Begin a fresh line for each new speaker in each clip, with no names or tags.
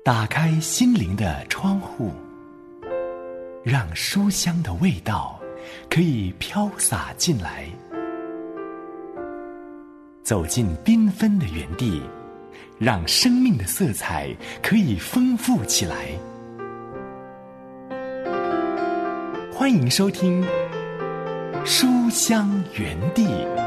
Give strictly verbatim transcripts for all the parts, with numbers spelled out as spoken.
打开心灵的窗户，让书香的味道可以飘洒进来。走进缤纷的园地，让生命的色彩可以丰富起来。欢迎收听书香园地。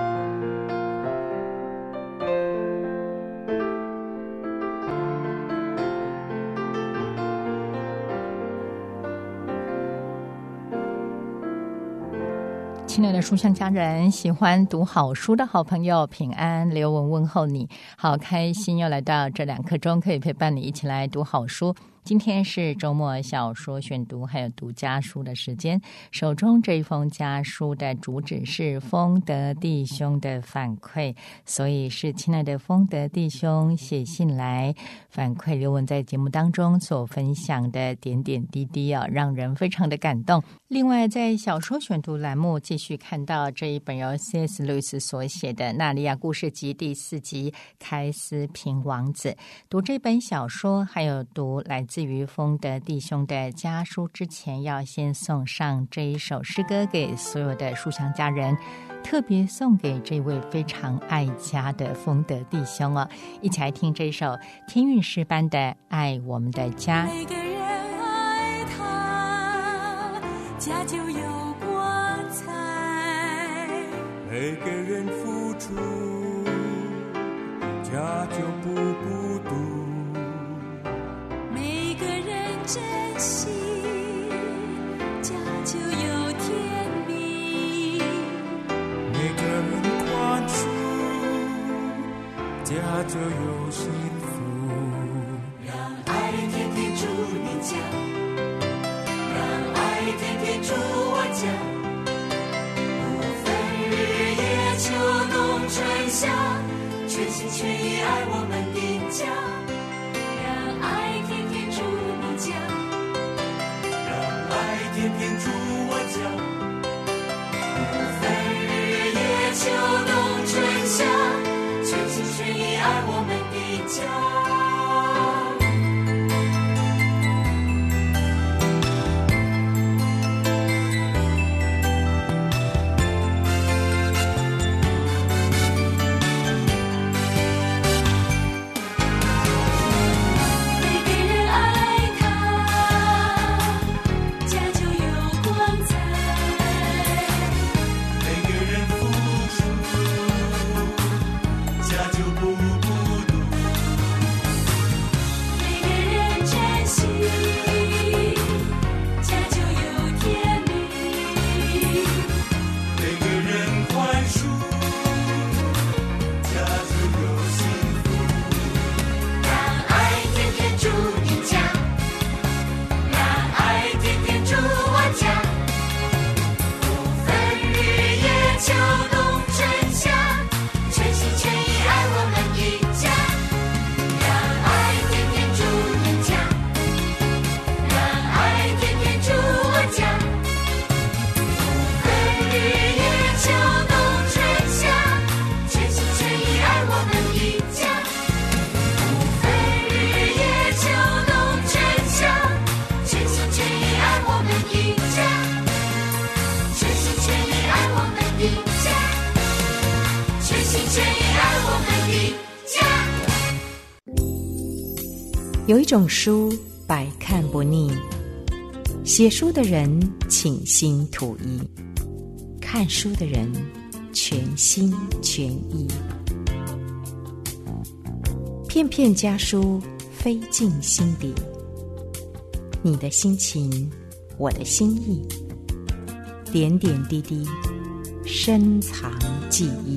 亲爱的书香家人，喜欢读好书的好朋友，平安，刘文问候你，好开心又来到这两刻钟，可以陪伴你一起来读好书。今天是周末小说选读还有读家书的时间，手中这一封家书的主旨是丰德弟兄的反馈，所以是亲爱的丰德弟兄写信来反馈刘文在节目当中所分享的点点滴滴啊，让人非常的感动。另外在小说选读栏目继续看到这一本由 C S 路易斯所写的《纳利亚故事集》第四集开斯平王子。读这本小说还有读来自于丰德弟兄的家书之前，要先送上这一首诗歌给所有的书香家人，特别送给这位非常爱家的丰德弟兄哦。一起来听这首天韵诗班的《爱我们的家》。
每个人爱他，家就有光彩；
每个人付出，家就不孤独；
每个人珍惜，家就有甜蜜；
每个人宽恕，家就有幸福。
让爱天天住你家，让爱天天住我家，不分日夜秋冬春夏，全心全意爱我们的家。让爱天天住你家，
让爱天天住我家，
不分日夜秋冬春夏，全心全意爱我们的家。
有一种书百看不腻，写书的人倾心吐意，看书的人全心全意。片片家书飞进心底，你的心情，我的心意，点点滴滴深藏记忆。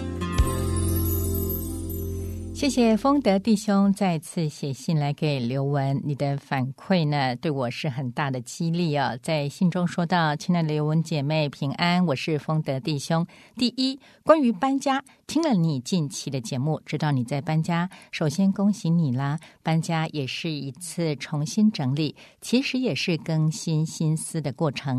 谢谢丰德弟兄再次写信来给刘文，你的反馈呢对我是很大的激励哦。在信中说到，亲爱的刘文姐妹平安，我是丰德弟兄。第一，关于搬家，听了你近期的节目，知道你在搬家，首先恭喜你啦。搬家也是一次重新整理，其实也是更新心思的过程。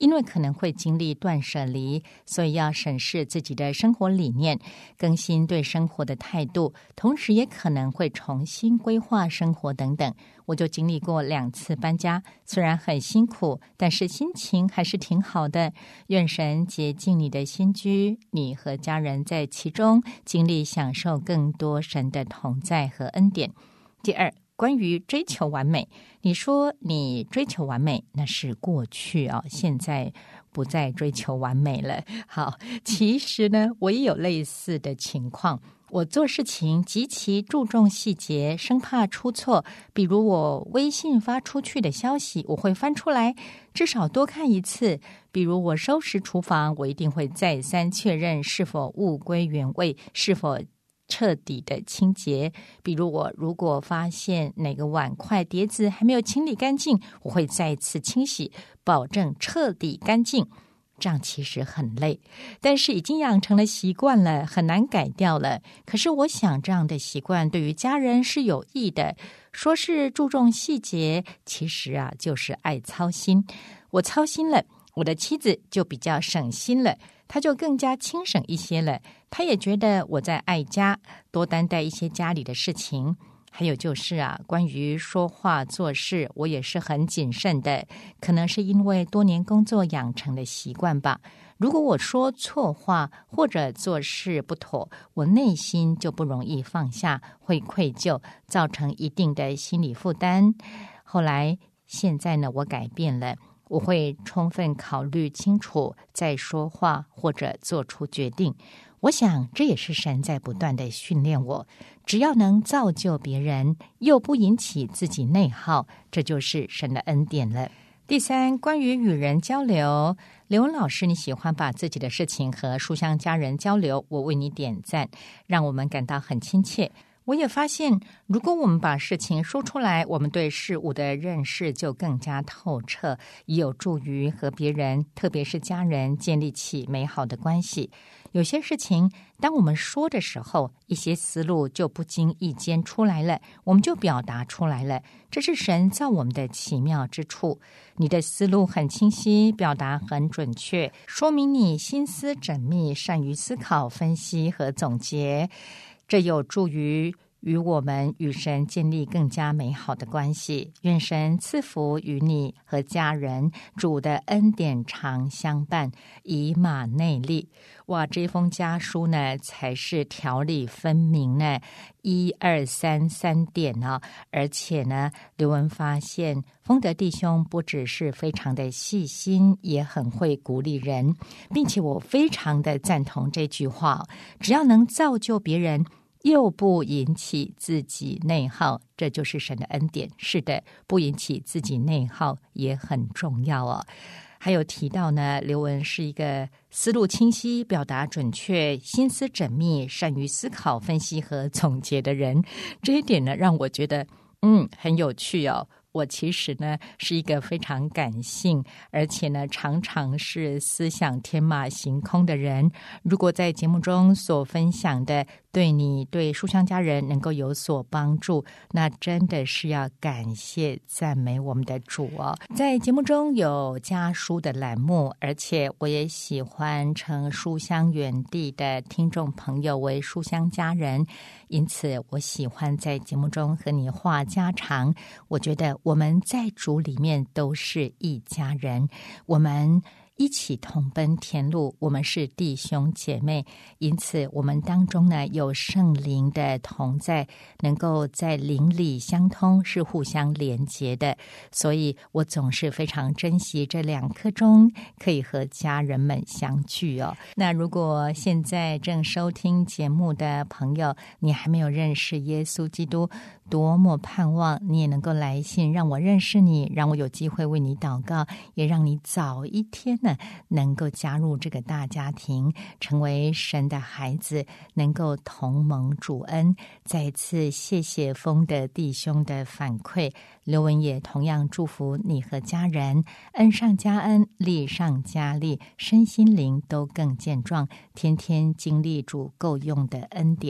因为可能会经历断舍离，所以要审视自己的生活理念，更新对生活的态度，同时也可能会重新规划生活等等。我就经历过两次搬家，虽然很辛苦，但是心情还是挺好的。愿神洁净你的心居，你和家人在其中经历享受更多神的同在和恩典。第二，关于追求完美，你说你追求完美，那是过去哦，现在不再追求完美了。好，其实呢，我也有类似的情况。我做事情极其注重细节，生怕出错。比如我微信发出去的消息，我会翻出来，至少多看一次。比如我收拾厨房，我一定会再三确认是否物归原位，是否彻底的清洁。比如我如果发现哪个碗筷碟子还没有清理干净，我会再次清洗，保证彻底干净。这样其实很累，但是已经养成了习惯了，很难改掉了。可是我想这样的习惯对于家人是有益的。说是注重细节，其实啊就是爱操心。我操心了，我的妻子就比较省心了，她就更加轻省一些了。她也觉得我在爱家，多担待一些家里的事情。还有就是啊，关于说话做事，我也是很谨慎的，可能是因为多年工作养成的习惯吧。如果我说错话或者做事不妥，我内心就不容易放下，会愧疚，造成一定的心理负担。后来现在呢，我改变了，我会充分考虑清楚再说话或者做出决定。我想这也是神在不断的训练我，只要能造就别人，又不引起自己内耗，这就是神的恩典了。第三，关于与人交流，刘文老师，你喜欢把自己的事情和书香家人交流，我为你点赞，让我们感到很亲切。我也发现，如果我们把事情说出来，我们对事物的认识就更加透彻，也有助于和别人，特别是家人，建立起美好的关系。有些事情，当我们说的时候，一些思路就不经意间出来了，我们就表达出来了。这是神造我们的奇妙之处。你的思路很清晰，表达很准确，说明你心思缜密，善于思考、分析和总结。这有助于与我们与神建立更加美好的关系。愿神赐福于你和家人，主的恩典常相伴，以马内利。哇，这封家书呢，才是条理分明呢，一二三三点啊！而且呢，刘文发现丰德弟兄不只是非常的细心，也很会鼓励人，并且我非常的赞同这句话：只要能造就别人，又不引起自己内耗，这就是神的恩典。是的，不引起自己内耗也很重要哦。还有提到呢，刘文是一个思路清晰、表达准确、心思缜密、善于思考、分析和总结的人。这一点呢，让我觉得嗯很有趣哦。我其实呢是一个非常感性，而且呢常常是思想天马行空的人。如果在节目中所分享的对你、对书香家人能够有所帮助，那真的是要感谢赞美我们的主哦。在节目中有家书的栏目，而且我也喜欢称书香远地的听众朋友为书香家人，因此我喜欢在节目中和你话家常。我觉得我们在主里面都是一家人，我们一起同奔天路，我们是弟兄姐妹，因此我们当中呢有圣灵的同在，能够在灵里相通，是互相连结的。所以我总是非常珍惜这两刻钟可以和家人们相聚哦。那如果现在正收听节目的朋友，你还没有认识耶稣基督，多么盼望你也能够来信让我认识你，让我有机会为你祷告，也让你早一天呢能够加入这个大家庭，成为神的孩子，能够同蒙主恩。再次谢谢丰德弟兄的反馈，刘文也同样祝福你和家人恩上加恩，利上加利，身心灵都更健壮，天天经历主够用的恩典。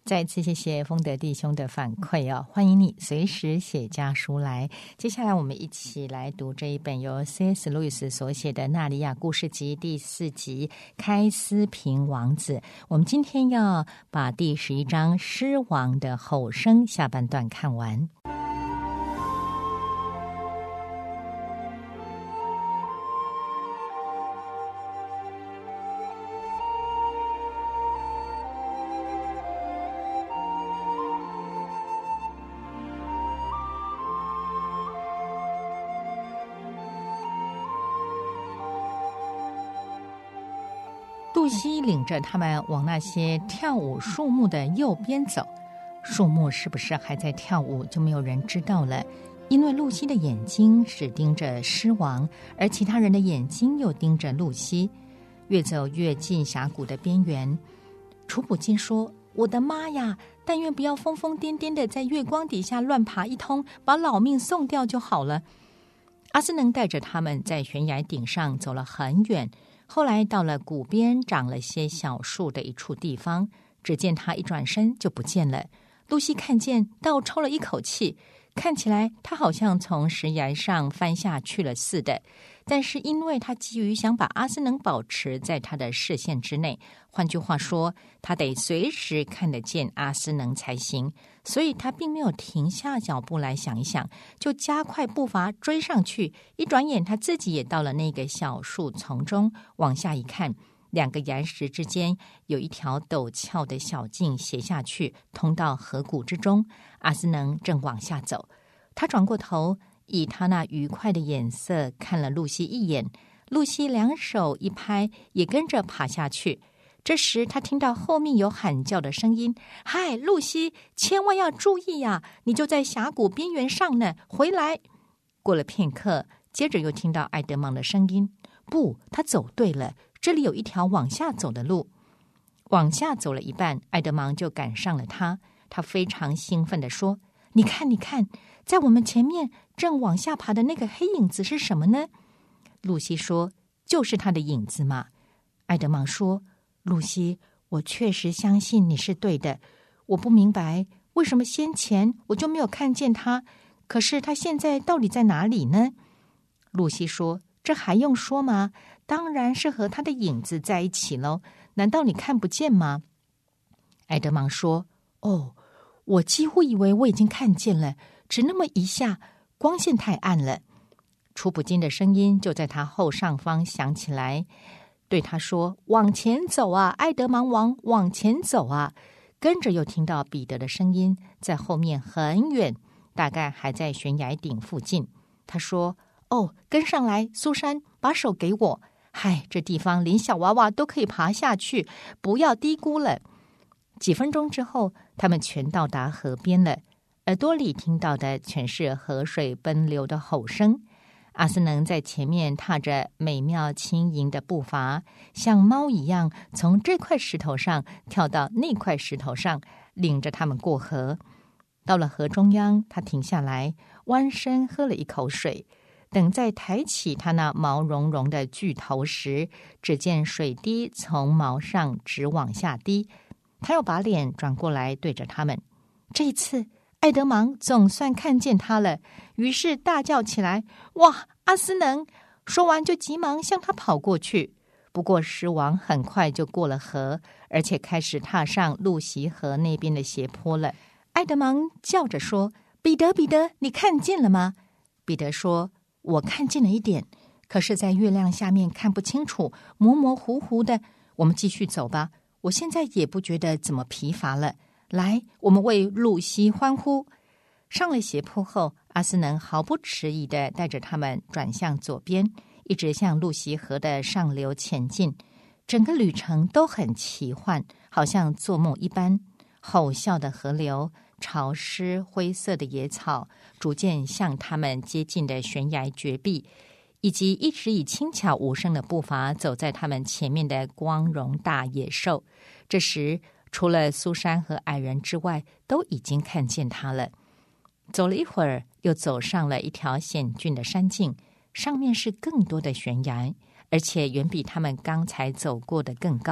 再次谢谢丰德弟兄的反馈哦，欢迎你随时写家书来。接下来我们一起来读这一本由 C S 路易斯所写的《纳利亚故事集》第四集《开斯平王子》。我们今天要把第十一章狮王的吼声下半段看完。露西领着他们往那些跳舞树木的右边走，树木是不是还在跳舞就没有人知道了，因为露西的眼睛只盯着狮王，而其他人的眼睛又盯着露西。越走越近峡谷的边缘，楚普金说：我的妈呀，但愿不要疯疯癫癫的在月光底下乱爬一通，把老命送掉就好了。阿斯能带着他们在悬崖顶上走了很远，后来到了谷边长了些小树的一处地方，只见他一转身就不见了。露西看见，倒抽了一口气，看起来他好像从石崖上翻下去了似的，但是因为他急于想把阿斯能保持在他的视线之内，换句话说，他得随时看得见阿斯能才行，所以他并没有停下脚步来想一想，就加快步伐追上去。一转眼他自己也到了那个小树丛中，往下一看，两个岩石之间有一条陡峭的小径斜下去，通到河谷之中。阿斯能正往下走，他转过头，以他那愉快的眼色看了露西一眼，露西两手一拍，也跟着爬下去。这时他听到后面有喊叫的声音：嗨，露西，千万要注意呀、啊，你就在峡谷边缘上呢，回来。过了片刻，接着又听到艾德芒的声音：不，他走对了，这里有一条往下走的路。往下走了一半，艾德芒就赶上了他，他非常兴奋地说：你看你看，在我们前面正往下爬的那个黑影子是什么呢？露西说：就是他的影子嘛。艾德芒说：露西，我确实相信你是对的，我不明白为什么先前我就没有看见他，可是他现在到底在哪里呢？露西说：这还用说吗？当然是和他的影子在一起喽，难道你看不见吗？艾德芒说：哦，我几乎以为我已经看见了，只那么一下，光线太暗了。楚普金的声音就在他后上方响起来，对他说：往前走啊，艾德芒王，往前走啊。跟着又听到彼得的声音，在后面很远，大概还在悬崖顶附近。他说：哦，跟上来，苏珊，把手给我。嗨，这地方连小娃娃都可以爬下去，不要低估了。几分钟之后，他们全到达河边了，耳朵里听到的全是河水奔流的吼声。阿斯能在前面踏着美妙轻盈的步伐，像猫一样从这块石头上跳到那块石头上，领着他们过河。到了河中央，他停下来，弯身喝了一口水。等再抬起他那毛茸茸的巨头时，只见水滴从毛上直往下滴。他又把脸转过来对着他们。这次艾德芒总算看见他了，于是大叫起来：哇，阿斯能！说完就急忙向他跑过去。不过狮王很快就过了河，而且开始踏上路西河那边的斜坡了。艾德芒叫着说：彼得，彼得，你看见了吗？彼得说：我看见了一点，可是在月亮下面看不清楚，模模糊糊的。我们继续走吧，我现在也不觉得怎么疲乏了。来，我们为露西欢呼。上了斜坡后，阿斯能毫不迟疑地带着他们转向左边，一直向路西河的上流前进。整个旅程都很奇幻，好像做梦一般。吼啸的河流，潮湿灰色的野草，逐渐向他们接近的悬崖绝壁，以及一直以轻巧无声的步伐走在他们前面的光荣大野兽。这时除了苏珊和矮人之外，都已经看见他了。走了一会儿，又走上了一条险峻的山径，上面是更多的悬崖，而且远比他们刚才走过的更高。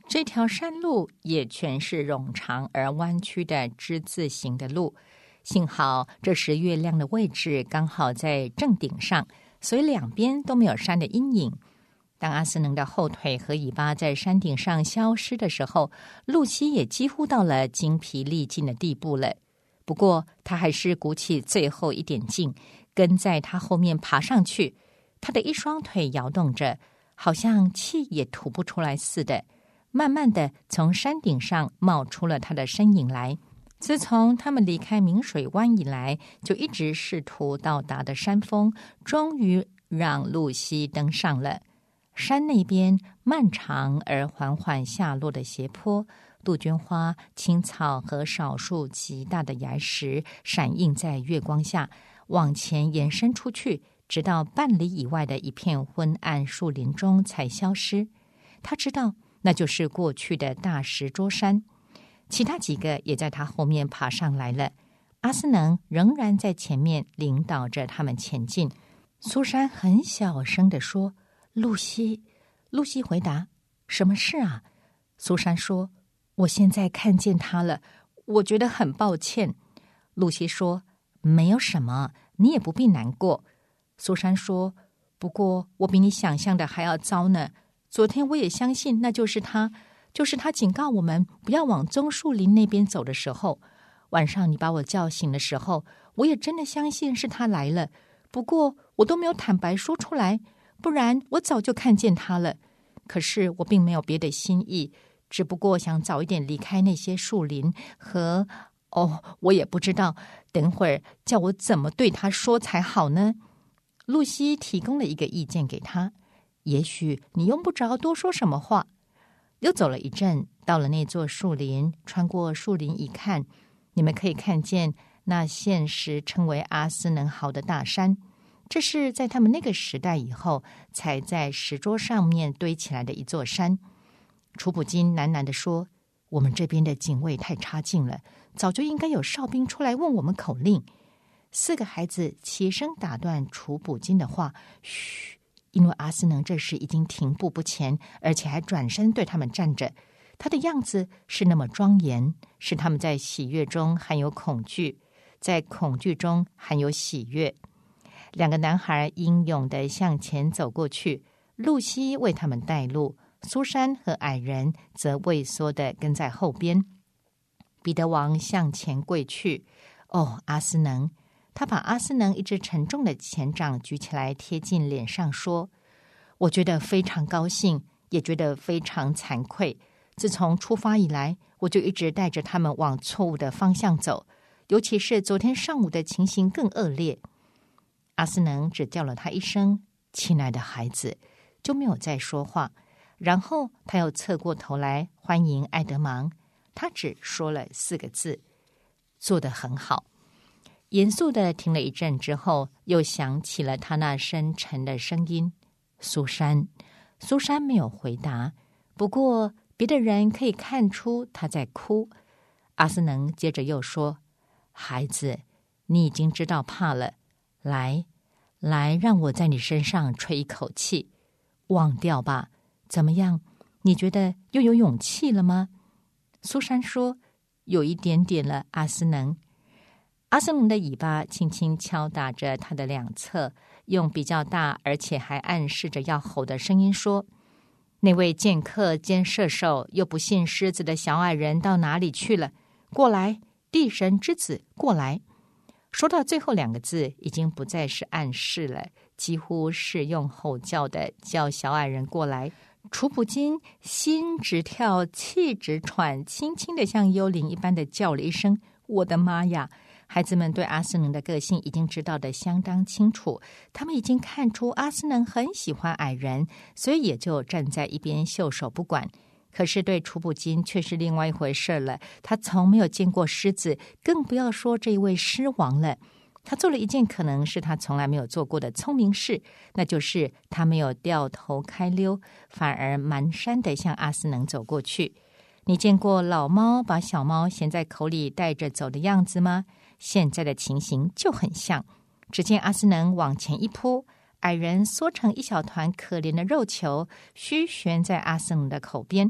这条山路也全是冗长而弯曲的之字形的路，幸好这时月亮的位置刚好在正顶上，所以两边都没有山的阴影。当阿斯能的后腿和尾巴在山顶上消失的时候，露西也几乎到了精疲力尽的地步了。不过他还是鼓起最后一点劲，跟在他后面爬上去。他的一双腿摇动着，好像气也吐不出来似的，慢慢的从山顶上冒出了他的身影来。自从他们离开明水湾以来，就一直试图到达的山峰，终于让露西登上了。山那边漫长而缓缓下落的斜坡，杜鹃花、青草和少数极大的崖石闪映在月光下，往前延伸出去，直到半里以外的一片昏暗树林中才消失。他知道那就是过去的大石桌山。其他几个也在他后面爬上来了。阿斯能仍然在前面领导着他们前进。苏珊很小声地说：露西。露西回答：什么事啊？苏珊说：我现在看见他了，我觉得很抱歉。露西说：没有什么，你也不必难过。苏珊说：不过我比你想象的还要糟呢。昨天我也相信那就是他，就是他警告我们不要往棕树林那边走的时候。晚上你把我叫醒的时候，我也真的相信是他来了，不过我都没有坦白说出来，不然我早就看见他了。可是我并没有别的心意，只不过想早一点离开那些树林和……哦，我也不知道，等会儿叫我怎么对他说才好呢？露西提供了一个意见给他：也许你用不着多说什么话。又走了一阵，到了那座树林，穿过树林一看，你们可以看见那现时称为阿斯能豪的大山。这是在他们那个时代以后才在石桌上面堆起来的一座山。楚普金喃喃地说：我们这边的警卫太差劲了，早就应该有哨兵出来问我们口令。四个孩子齐声打断楚普金的话：嘘，因为阿斯能这时已经停步不前，而且还转身对他们站着。他的样子是那么庄严，使他们在喜悦中含有恐惧，在恐惧中含有喜悦。两个男孩英勇地向前走过去，露西为他们带路，苏珊和矮人则畏缩地跟在后边。彼得王向前跪去：哦，阿斯能！他把阿斯能一只沉重的前掌举起来贴近脸上说：我觉得非常高兴，也觉得非常惭愧。自从出发以来，我就一直带着他们往错误的方向走，尤其是昨天上午的情形更恶劣。阿斯能只叫了他一声亲爱的孩子，就没有再说话。然后他又侧过头来欢迎爱德芒，他只说了四个字：做得很好。严肃地停了一阵之后，又响起了他那深沉的声音：苏珊。苏珊没有回答，不过别的人可以看出他在哭。阿斯能接着又说：孩子，你已经知道怕了，来来让我在你身上吹一口气，忘掉吧。怎么样，你觉得又有勇气了吗？苏珊说：有一点点了，阿斯能。阿斯能的尾巴轻轻敲打着他的两侧，用比较大而且还暗示着要吼的声音说：那位剑客兼射手又不信狮子的小矮人到哪里去了？过来，地神之子，过来。说到最后两个字，已经不再是暗示了，几乎是用吼叫的叫小矮人过来。楚普金心直跳，气直喘，轻轻的像幽灵一般的叫了一声：我的妈呀！孩子们对阿斯能的个性已经知道得相当清楚，他们已经看出阿斯能很喜欢矮人，所以也就站在一边袖手不管。可是对楚普金却是另外一回事了，他从没有见过狮子，更不要说这一位狮王了。他做了一件可能是他从来没有做过的聪明事，那就是他没有掉头开溜，反而蹒跚地向阿斯能走过去。你见过老猫把小猫衔在口里带着走的样子吗？现在的情形就很像。只见阿斯能往前一扑，矮人缩成一小团可怜的肉球，虚悬在阿斯能的口边。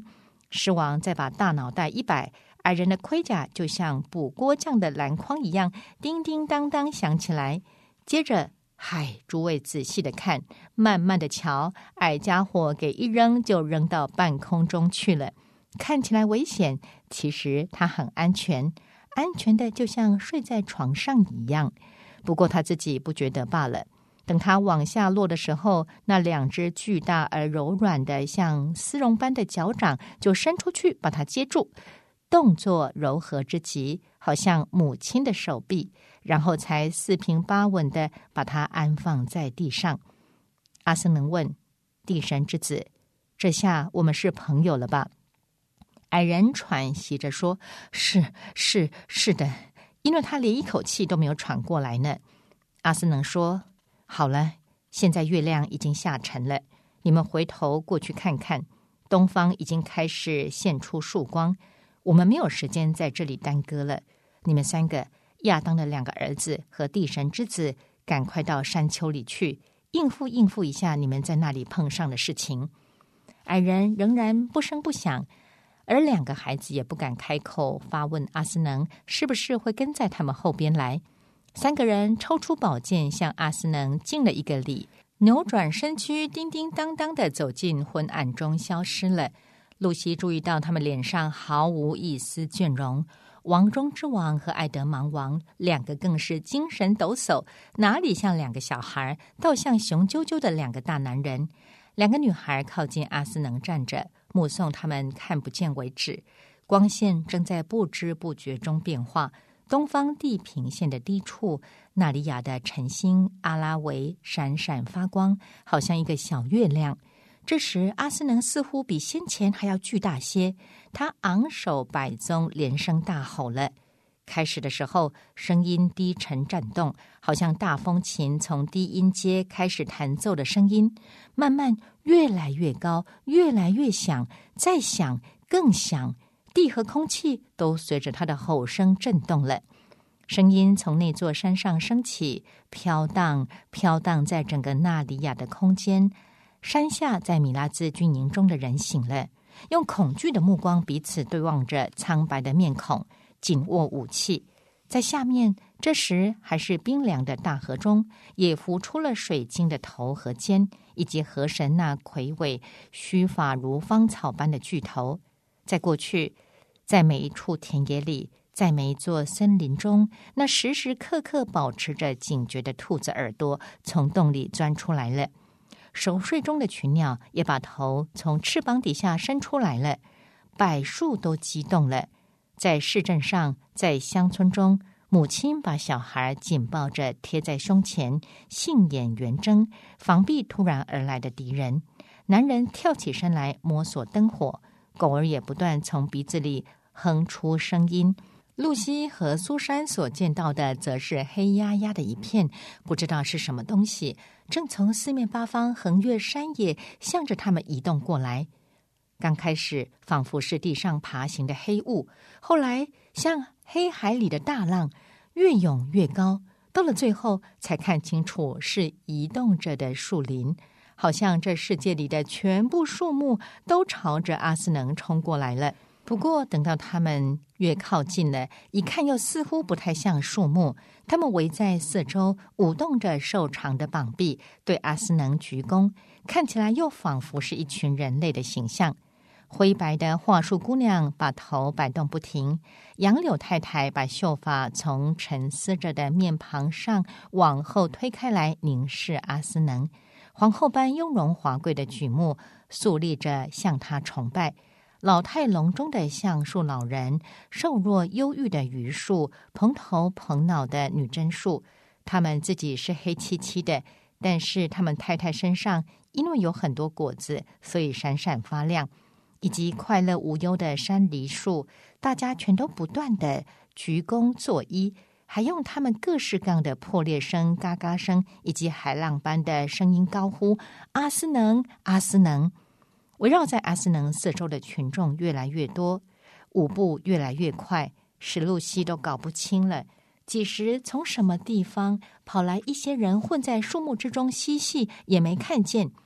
狮王再把大脑袋一摆，矮人的盔甲就像补锅匠的篮筐一样，叮叮当当响起来。接着，嗨，诸位仔细的看，慢慢的瞧，矮家伙给一扔就扔到半空中去了。看起来危险，其实他很安全，安全的就像睡在床上一样。不过他自己不觉得罢了。等他往下落的时候，那两只巨大而柔软的像丝绒般的脚掌就伸出去把他接住，动作柔和之极，好像母亲的手臂，然后才四平八稳地把他安放在地上。阿斯能问：地神之子，这下我们是朋友了吧？矮人喘息着说：是是是的，因为他连一口气都没有喘过来呢。阿斯能说：好了，现在月亮已经下沉了，你们回头过去看看，东方已经开始现出曙光，我们没有时间在这里耽搁了。你们三个，亚当的两个儿子和地神之子，赶快到山丘里去，应付应付一下你们在那里碰上的事情。矮人仍然不声不响，而两个孩子也不敢开口发问阿斯能是不是会跟在他们后边来。三个人抽出宝剑向阿斯能敬了一个礼，扭转身躯，叮叮当当地走进昏暗中消失了。露西注意到他们脸上毫无一丝倦容，王中之王和艾德芒王两个更是精神抖擞，哪里像两个小孩，倒像雄赳赳的两个大男人。两个女孩靠近阿斯能站着，目送他们看不见为止。光线正在不知不觉中变化，东方地平线的低处，纳里亚的晨星阿拉维闪闪发光，好像一个小月亮。这时阿斯能似乎比先前还要巨大些，他昂首摆宗，连声大吼了。开始的时候，声音低沉颤动，好像大风琴从低音阶开始弹奏的声音，慢慢越来越高，越来越响，再响，更响，地和空气都随着他的吼声震动了。声音从那座山上升起，飘荡，飘荡在整个纳里亚的空间。山下在米拉兹军营中的人醒了，用恐惧的目光彼此对望着苍白的面孔，紧握武器。在下面，这时还是冰凉的大河中，也浮出了水晶的头和肩，以及河神那魁伟须发如芳草般的巨头。在过去，在每一处田野里，在每一座森林中，那时时刻刻保持着警觉的兔子耳朵从洞里钻出来了。熟睡中的群鸟也把头从翅膀底下伸出来了，柏树都激动了。在市镇上，在乡村中，母亲把小孩紧抱着贴在胸前，杏眼圆睁，防避突然而来的敌人。男人跳起身来摸索灯火，狗儿也不断从鼻子里哼出声音。露西和苏珊所见到的则是黑压压的一片，不知道是什么东西，正从四面八方横越山野，向着他们移动过来。刚开始仿佛是地上爬行的黑雾，后来像黑海里的大浪，越涌越高，到了最后才看清楚是移动着的树林，好像这世界里的全部树木都朝着阿斯能冲过来了。不过等到他们越靠近了，一看又似乎不太像树木，他们围在四周，舞动着瘦长的膀臂，对阿斯能鞠躬，看起来又仿佛是一群人类的形象。灰白的桦树姑娘把头摆动不停，杨柳太太把秀发从沉思着的面庞上往后推开来，凝视阿斯能。皇后般雍容华贵的举目肃立着向他崇拜。老态龙钟的橡树老人，瘦弱忧郁的榆树，蓬头蓬脑的女贞树，他们自己是黑漆漆的，但是他们太太身上因为有很多果子，所以闪闪发亮。以及快乐无忧的山梨树，大家全都不断的鞠躬作揖，还用他们各式各样的破裂声、嘎嘎声以及海浪般的声音高呼阿斯能，阿斯能。围绕在阿斯能四周的群众越来越多，舞步越来越快，使露西都搞不清了，几时从什么地方跑来一些人混在树木之中嬉戏，也没看见。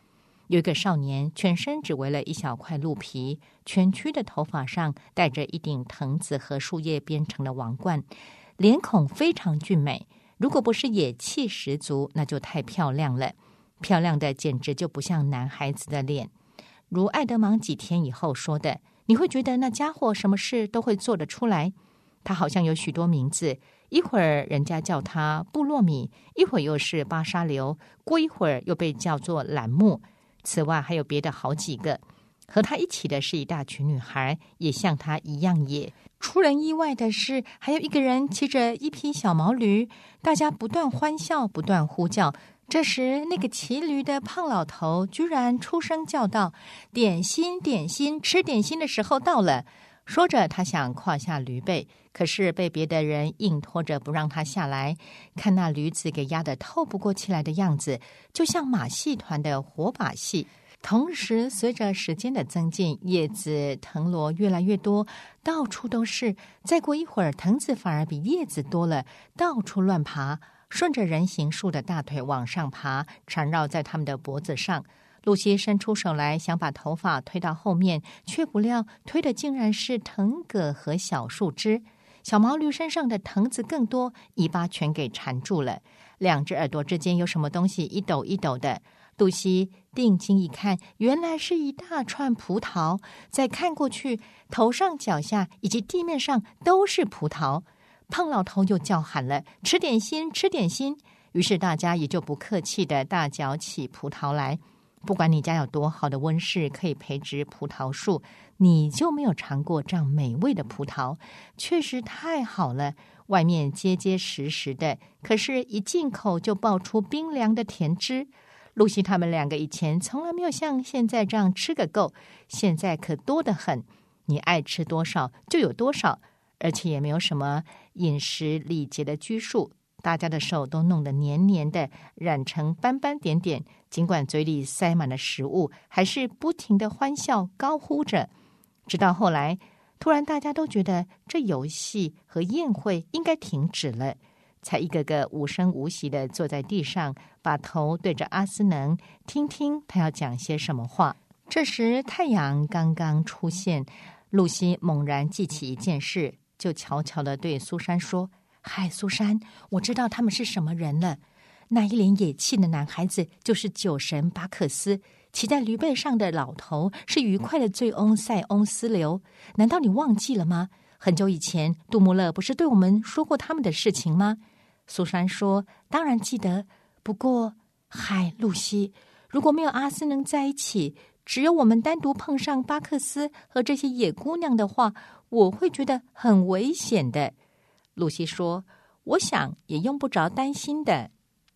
有一个少年，全身只围了一小块鹿皮，蜷曲的头发上戴着一顶藤子和树叶编成的王冠，脸孔非常俊美，如果不是野气十足，那就太漂亮了，漂亮的简直就不像男孩子的脸。如爱德芒几天以后说的，你会觉得那家伙什么事都会做得出来。他好像有许多名字，一会儿人家叫他布洛米，一会儿又是巴沙流，过一会儿又被叫做兰木。此外还有别的好几个。和他一起的是一大群女孩，也像他一样野。出人意外的是，还有一个人骑着一匹小毛驴，大家不断欢笑，不断呼叫。这时那个骑驴的胖老头居然出声叫道：点心点心，吃点心的时候到了。说着他想跨下驴背，可是被别的人硬拖着不让他下来。看那驴子给压得透不过气来的样子，就像马戏团的火把戏。同时随着时间的增进，叶子藤萝越来越多，到处都是。再过一会儿，藤子反而比叶子多了，到处乱爬，顺着人行树的大腿往上爬，缠绕在他们的脖子上。露西伸出手来想把头发推到后面，却不料推的竟然是藤葛和小树枝。小毛驴身上的藤子更多，尾巴全给缠住了，两只耳朵之间有什么东西一抖一抖的。露西定睛一看，原来是一大串葡萄，再看过去，头上脚下以及地面上都是葡萄。胖老头又叫喊了：吃点心，吃点心。于是大家也就不客气的大嚼起葡萄来。不管你家有多好的温室可以培植葡萄树，你就没有尝过这样美味的葡萄，确实太好了。外面结结实实的，可是一进口就爆出冰凉的甜汁。露西他们两个以前从来没有像现在这样吃个够，现在可多得很，你爱吃多少就有多少，而且也没有什么饮食礼节的拘束。大家的手都弄得黏黏的，染成斑斑点点，尽管嘴里塞满了食物，还是不停的欢笑高呼着。直到后来，突然大家都觉得这游戏和宴会应该停止了，才一个个无声无息的坐在地上，把头对着阿斯能，听听他要讲些什么话。这时太阳刚刚出现，露西猛然记起一件事，就悄悄地对苏珊说：嗨，苏珊，我知道他们是什么人了。那一脸野气的男孩子就是酒神巴克斯，骑在驴背上的老头是愉快的醉翁塞翁失流。难道你忘记了吗？很久以前，杜穆勒不是对我们说过他们的事情吗？苏珊说：当然记得。不过，嗨，露西，如果没有阿斯能在一起，只有我们单独碰上巴克斯和这些野姑娘的话，我会觉得很危险的。露西说：我想也用不着担心的。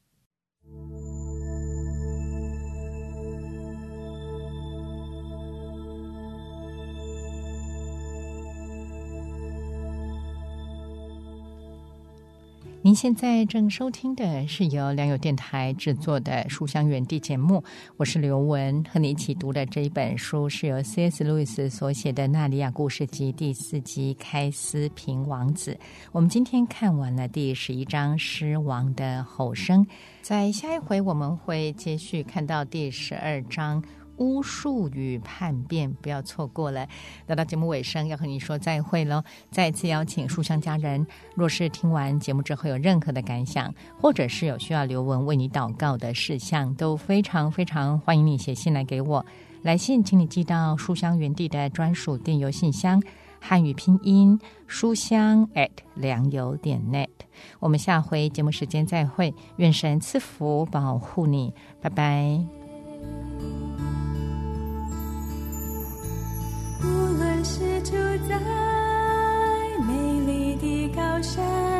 您现在正收听的是由良友电台制作的书香园地节目，我是刘文，和你一起读的这一本书是由 C S 路易斯所写的《纳尼亚故事集》第四集开斯平王子。我们今天看完了第十一章狮王的吼声，在下一回我们会接续看到第十二章巫术与叛变，不要错过了。来到节目尾声，要和你说再会喽。再一次邀请书香家人，若是听完节目之后有任何的感想，或者是有需要刘文为你祷告的事项，都非常非常欢迎你写信来给我。来信请你寄到书香园地的专属电邮信箱，汉语拼音书香 at 良友点 net。 我们下回节目时间再会，愿神赐福保护你，拜拜。
无论是住在美丽的高山，